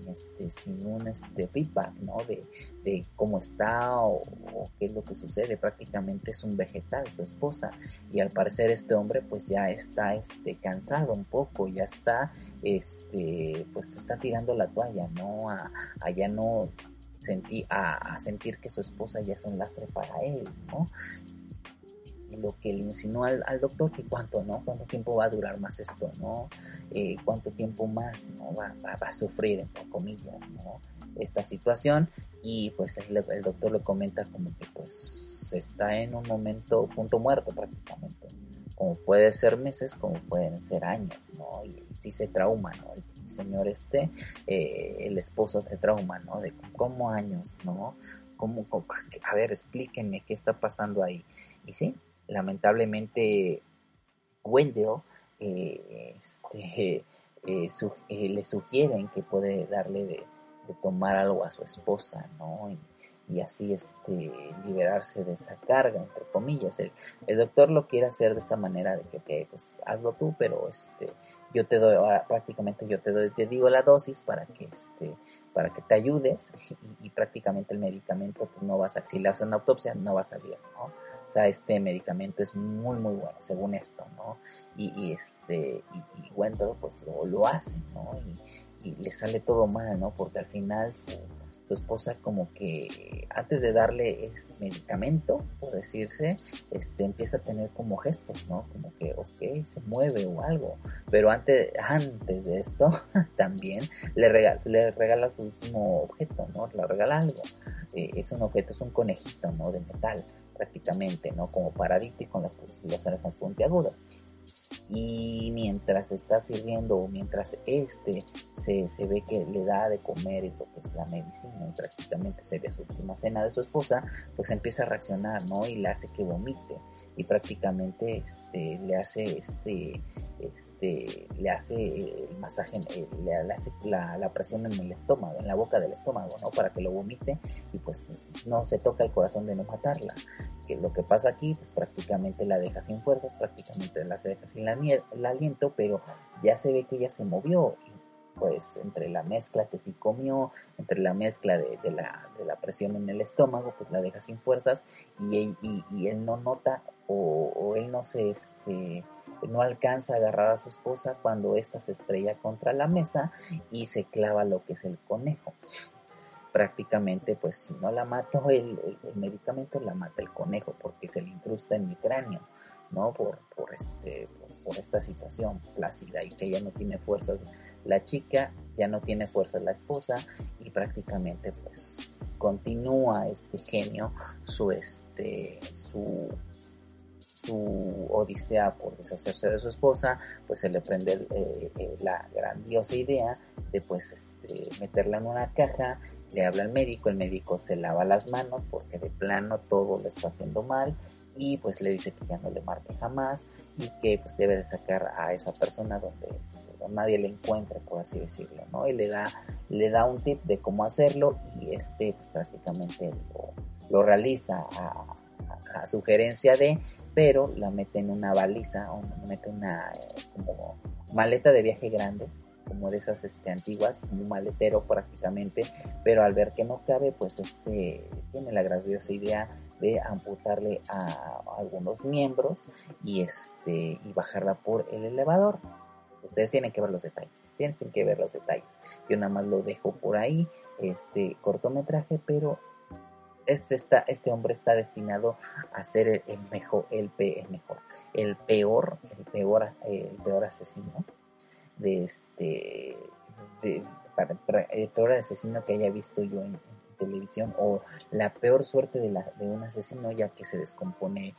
un feedback, ¿no? De cómo está o qué es lo que sucede. Prácticamente es un vegetal su esposa, y al parecer este hombre pues ya está cansado un poco, ya está pues está tirando la toalla, ¿no? A ya no a sentir que su esposa ya es un lastre para él, ¿no? Y lo que le insinuó al doctor, que cuánto tiempo va a durar más esto, ¿no? Cuánto tiempo más, ¿no? Va a sufrir, entre comillas, ¿no? Esta situación. Y pues el doctor le comenta como que pues está en un punto muerto prácticamente, como puede ser meses, como pueden ser años, ¿no? Y sí se trauma, ¿no? El señor el esposo se trauma, ¿no? De cómo años, ¿no? A ver, explíquenme qué está pasando ahí. Y sí, lamentablemente Wendell le sugieren que puede darle de tomar algo a su esposa, ¿no? Y así liberarse de esa carga, entre comillas. El doctor lo quiere hacer de esta manera de que, ok, pues hazlo tú, pero yo te doy, prácticamente te digo la dosis para que te ayudes, y prácticamente el medicamento pues no va a salir, si le hacen una autopsia no va a salir, ¿no? O sea, este medicamento es muy muy bueno según esto, ¿no? Y Wendell pues lo hace, ¿no? Y le sale todo mal, ¿no? Porque al final su esposa como que antes de darle este medicamento, por decirse, empieza a tener como gestos, ¿no? Como que, ok, se mueve o algo. Pero antes de esto, también le regala su último objeto, ¿no? Le regala algo. Es un objeto, es un conejito, ¿no? De metal, prácticamente, ¿no? Como paradito y con las orejas puntiagudas. Y mientras está sirviendo, o mientras se ve que le da de comer y lo que es la medicina, y prácticamente sería su última cena de su esposa, pues empieza a reaccionar, ¿no? Y le hace que vomite, y prácticamente le hace le hace el masaje, le hace la presión en el estómago, en la boca del estómago, ¿no? Para que lo vomite y pues no se toca el corazón de no matarla. Que lo que pasa aquí, pues prácticamente la deja sin fuerzas, prácticamente la deja sin el aliento, pero ya se ve que ella se movió. Pues entre la mezcla que sí comió, entre la mezcla de la presión en el estómago, pues la deja sin fuerzas y él no nota o él no alcanza a agarrar a su esposa cuando ésta se estrella contra la mesa y se clava lo que es el conejo. Prácticamente, pues si no la mató el medicamento, la mata el conejo porque se le incrusta en el cráneo, ¿no? Por esta situación plácida y que ya no tiene fuerzas la chica, ya no tiene fuerzas la esposa y prácticamente pues continúa este genio su odisea por deshacerse de su esposa. Pues se le prende la grandiosa idea de pues meterla en una caja, le habla al médico, el médico se lava las manos porque de plano todo le está haciendo mal y pues le dice que ya no le marque jamás y que pues debe de sacar a esa persona donde nadie le encuentre, por así decirlo, ¿no? Y le da un tip de cómo hacerlo y pues prácticamente lo realiza a sugerencia pero la mete en una baliza o mete una como maleta de viaje grande, como de esas antiguas, como un maletero prácticamente, pero al ver que no cabe, pues tiene la grandiosa idea de amputarle a algunos miembros y bajarla por el elevador. Ustedes tienen que ver los detalles, yo nada más lo dejo por ahí, cortometraje, pero este hombre está destinado a ser el peor asesino el peor asesino que haya visto yo en televisión, o la peor suerte de un asesino, ya que se descompone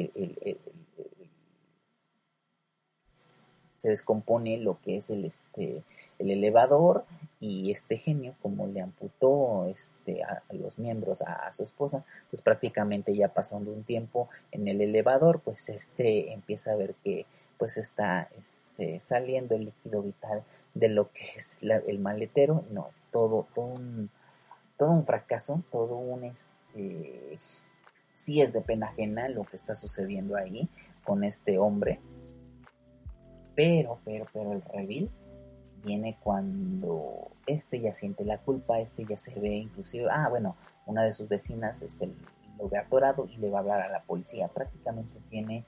lo que es el elevador, y este genio, como le amputó a los miembros a su esposa, pues prácticamente ya pasando un tiempo en el elevador, pues empieza a ver que pues está saliendo el líquido vital de lo que es el maletero. No, es todo un fracaso, todo un sí es de pena ajena lo que está sucediendo ahí con este hombre. Pero el reveal viene cuando ya siente la culpa, ya se ve inclusive, una de sus vecinas lo ve atorado y le va a hablar a la policía. Prácticamente tiene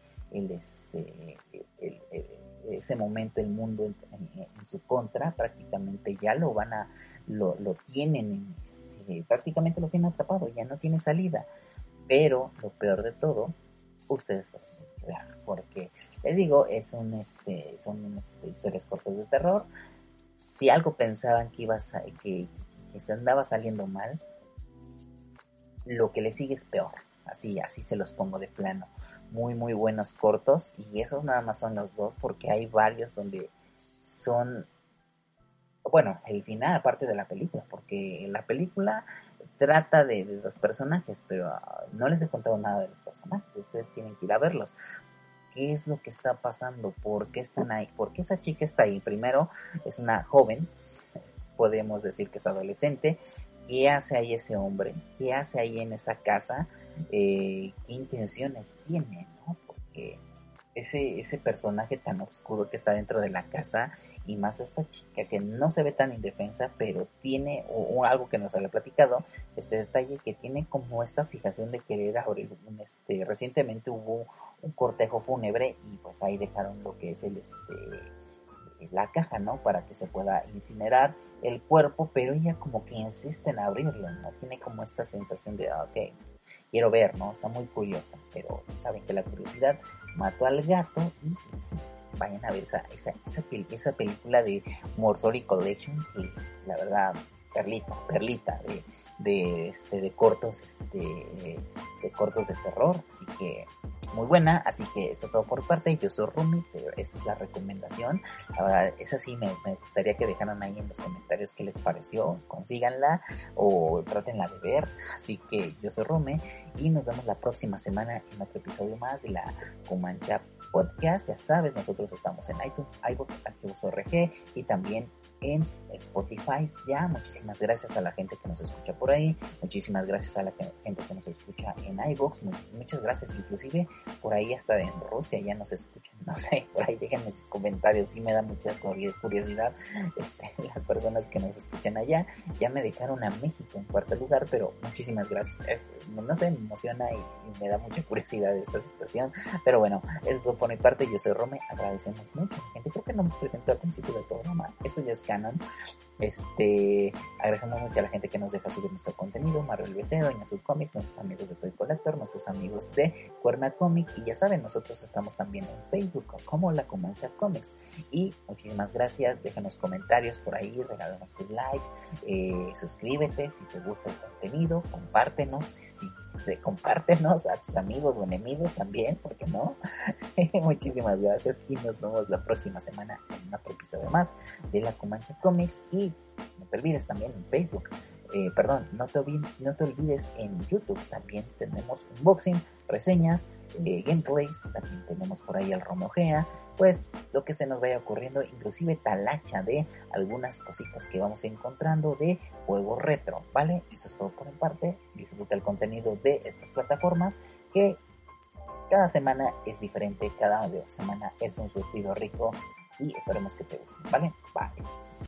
ese momento el mundo en su contra, prácticamente ya lo tienen, prácticamente lo tienen atrapado, ya no tiene salida. Pero lo peor de todo, ustedes lo tienen que ver, porque les digo, son historias cortas de terror. Si algo pensaban que se andaba saliendo mal, lo que le sigue es peor. Así se los pongo de plano. Muy, muy buenos cortos, y esos nada más son los dos, porque hay varios donde son, el final aparte de la película, porque la película trata de los personajes, pero no les he contado nada de los personajes. Ustedes tienen que ir a verlos. ¿Qué es lo que está pasando? ¿Por qué están ahí? ¿Por qué esa chica está ahí? Primero, es una joven, podemos decir que es adolescente. ¿Qué hace ahí ese hombre? ¿Qué hace ahí en esa casa? ¿Qué intenciones tiene, no? Porque ese personaje tan oscuro que está dentro de la casa, y más esta chica que no se ve tan indefensa, pero tiene algo que nos había platicado, este detalle que tiene como esta fijación de querer abrir recientemente hubo un cortejo fúnebre y pues ahí dejaron lo que es la caja, ¿no? Para que se pueda incinerar el cuerpo, pero ella como que insiste en abrirlo, ¿no? Tiene como esta sensación de, ok, quiero ver, ¿no? Está muy curiosa, pero saben que la curiosidad mató al gato, y pues, vayan a ver esa película de Mortuary Collection, que la verdad, perlita de cortos de cortos de terror, así que muy buena. Así que esto es todo por parte. Yo soy Rumi, pero esta es la recomendación. Ahora, esa sí me gustaría que dejaran ahí en los comentarios qué les pareció, consíganla o trátenla de ver. Así que yo soy Rumi y nos vemos la próxima semana en otro episodio más de la Comancha Podcast. Ya sabes, nosotros estamos en iTunes, iVoox, iVoox.org y también en Spotify. Ya, muchísimas gracias a la gente que nos escucha por ahí, muchísimas gracias a la gente que nos escucha en iVoox, muchas gracias, inclusive por ahí hasta en Rusia ya nos escuchan, no sé, por ahí déjenme sus comentarios, sí me da mucha curiosidad, las personas que nos escuchan allá. Ya me dejaron a México en cuarto lugar, pero muchísimas gracias, no sé, me emociona y me da mucha curiosidad esta situación, pero bueno, esto por mi parte. Yo soy Rome, agradecemos mucho, gente, creo que no me presenté al principio del programa, eso ya es canon. Agradecemos mucho a la gente que nos deja subir nuestro contenido, Marvel Becero, Inazul Comics, nuestros amigos de Toy Collector, nuestros amigos de Cuerna Comic, y ya saben, nosotros estamos también en Facebook como La Comancha Comics. Y muchísimas gracias, déjanos comentarios por ahí, regálanos tu like, suscríbete si te gusta el contenido, compártenos, compártenos a tus amigos o enemigos también, ¿por qué no? Muchísimas gracias y nos vemos la próxima semana en otro episodio más de La Comancha Comics. Y no te olvides también en Facebook, no te olvides en YouTube, también tenemos unboxing, reseñas, gameplays, también tenemos por ahí el Romogea, pues lo que se nos vaya ocurriendo, inclusive talacha de algunas cositas que vamos encontrando de juegos retro, ¿vale? Eso es todo por mi parte. Disfruta el contenido de estas plataformas, que cada semana es diferente, cada semana es un surtido rico, y esperemos que te guste, ¿vale? Bye.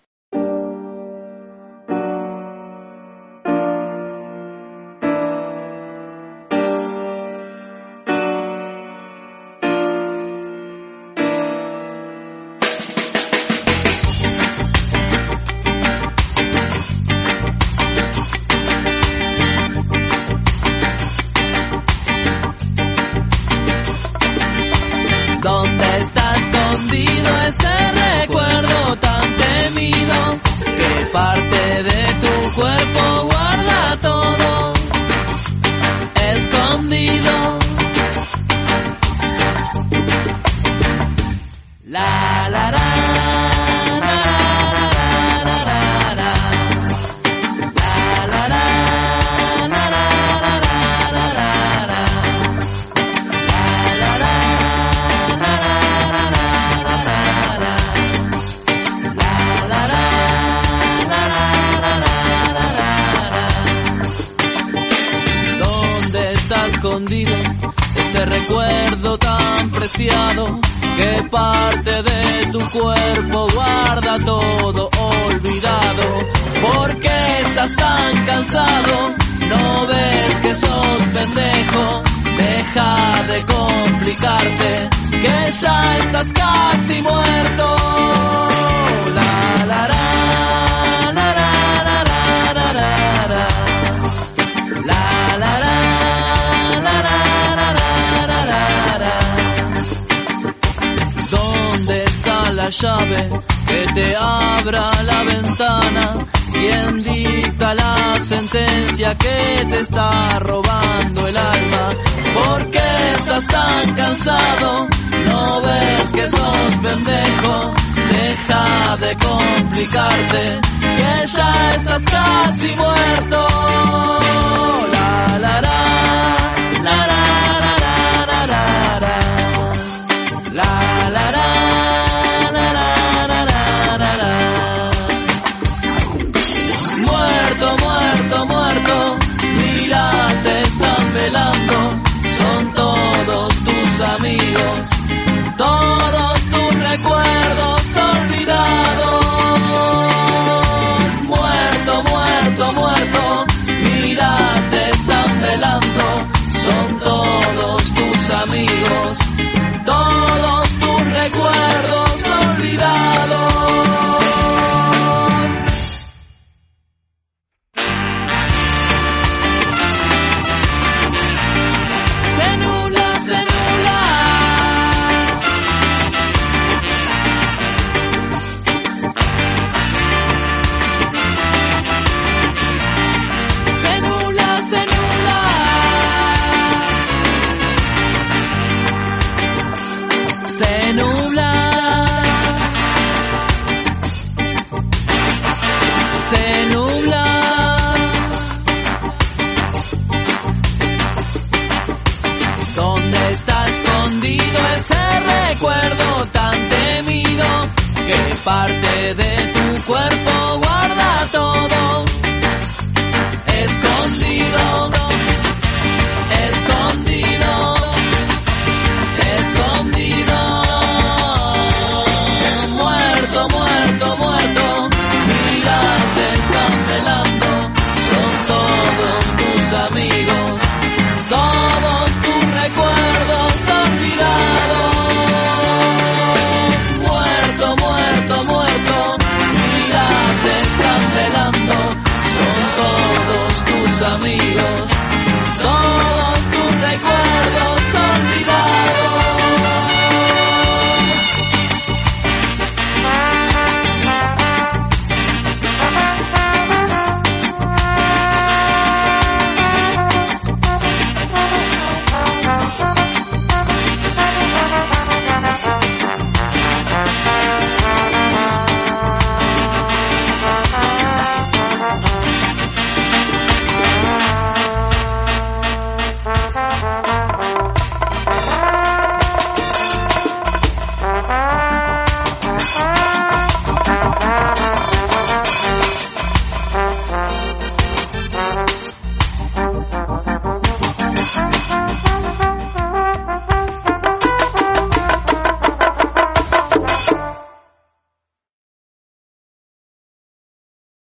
Ese recuerdo tan preciado que parte de tu cuerpo guarda todo olvidado. ¿Por qué estás tan cansado? ¿No ves que sos pendejo? Deja de complicarte, que ya estás casi muerto. La la la la la la la la la. La la la. La llave que te abra la ventana, quien dicta la sentencia que te está robando el alma. ¿Por qué estás tan cansado? ¿No ves que sos pendejo? Deja de complicarte, que ya estás casi muerto. La la la.